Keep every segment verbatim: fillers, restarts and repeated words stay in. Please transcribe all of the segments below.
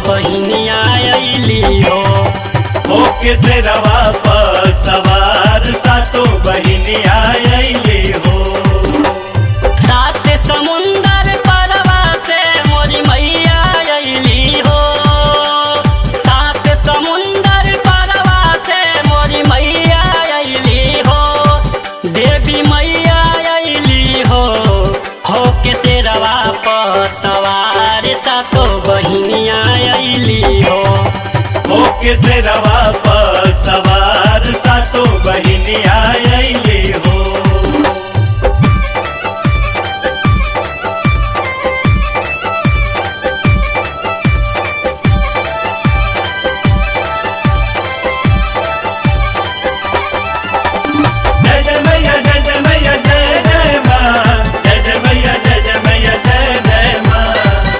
बहिनिया अइली हो। होके शेरवा पर सवार सातो बहिनिया अइली हो। सात समुंदर परवा से मोरी मैया अइली हो। सात समुंदर परवा से मोरी मैया अइली हो। देवी मैया अइली हो। होके शेरवा पर सवार सातो बहिनिया अइली हो। होके शेरवा पर सवार सातो बहिनिया अइली हो। जय जय मैया जय जय मैया जय जय माँ। जय जय मैया जय जय मैया जय जय माँ।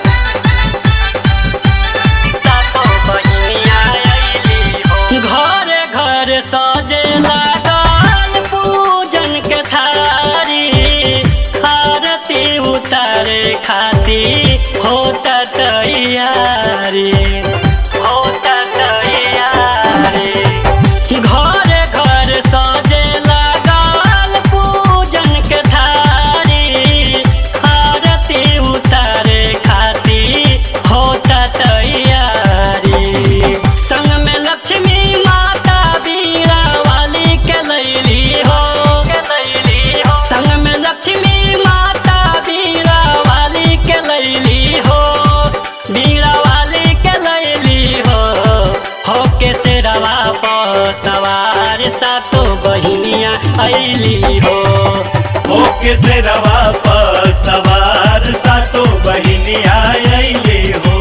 सातो बहिनिया अइली हो। घर घर सजे लागल पूजन के थारी। आरती उतारे खाती होता तैयारी। होता तैयारी। घर घर सजे लागल पूजन के थारी। आरती उतारे खाती होता तैयारी। संग में लक्ष्मी माता बीड़ा वाली के लैली हो। के लैली हो। संग में लक्ष्मी माता बीड़ा वाली के लैली हो। बीड़ा वाली के लैली हो। होके शेरवा पर सवार सातो बहिनिया अइली हो। होके शेरवा पर सवार सातो बहिनिया अइली हो।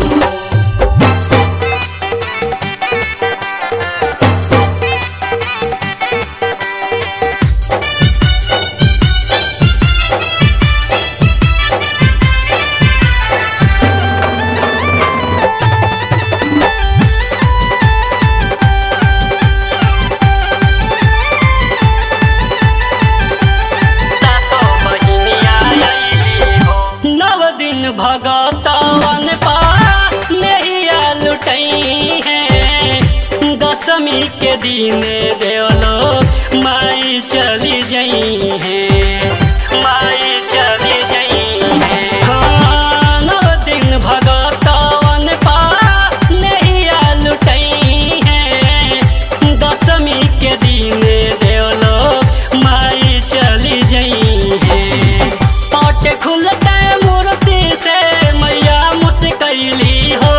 सातो बहिनिया अइली हो। नव दिन भगतवन पा नैया लुटई है। दशमी के दिन देवलो माई चली जई है। माई चली जई है। हाँ, नव दिन भगतवन पा नैया लुटई है। दशमी के दिन देवलो माई चली जई है। पट खुलते मूर्ति से मैया मुस्कैली हो।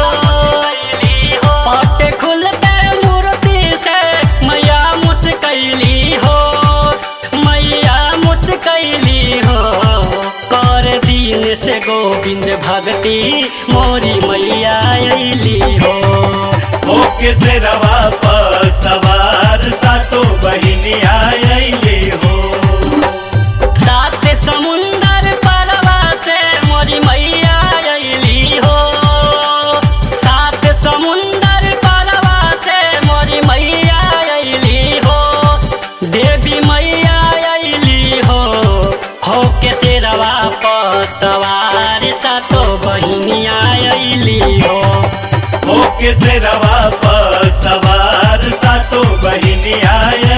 पट खुलते मूर्ति से मैया मुस्कैली हो। मैया मुस्कैली हो। कर दिन से गोविंद भक्ति मोरी मैया अइली हो। होके शेरवा पर सवार सातो बहिनिया अइली हो। सात समुंदर परवा से मोरी मैया अइली हो। सात समुंदर परवा से मोरी मैया अइली हो। देवी मैया अइली हो। होके शेरवा पर सवार सातो बहिनिया अइली हो। होके शेरवा पर सवार सातो बहिनिया